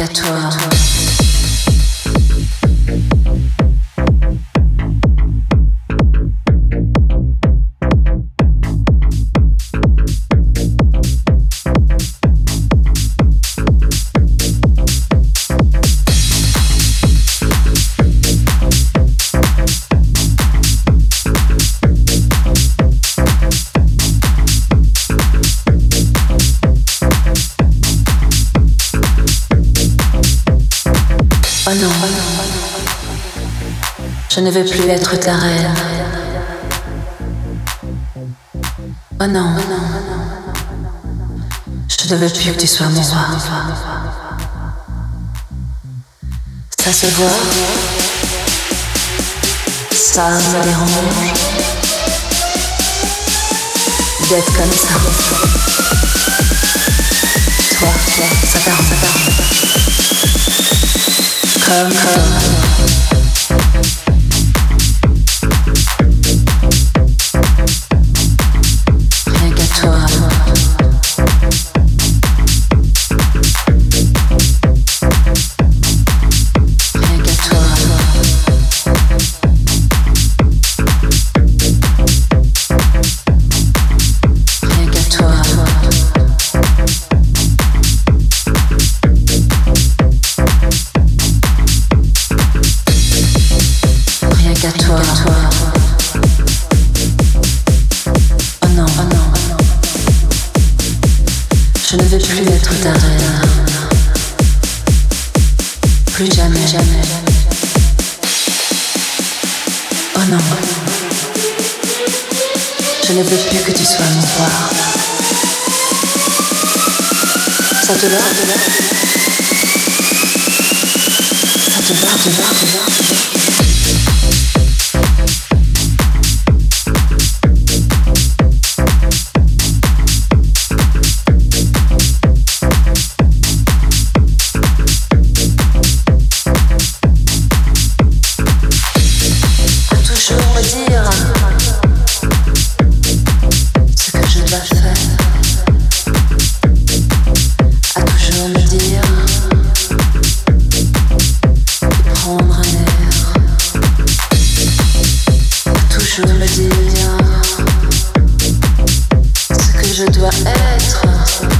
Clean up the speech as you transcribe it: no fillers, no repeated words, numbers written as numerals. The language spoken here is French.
qu'à toi. Oh non, je ne veux plus être ta reine. Oh non, je ne veux plus que tu sois mon roi. Ça se voit, ça me dérange d'être comme ça. Toi, ça t'arrange. Comme rien qu'à toi. Rien qu'à toi. Rien qu'à toi. Qu'à toi. Oh non, je ne veux plus être ta reine. Plus jamais. Oh non, je ne veux plus que tu sois mon roi. Ça te va? Ça te va? Toujours me dire ce que je dois être.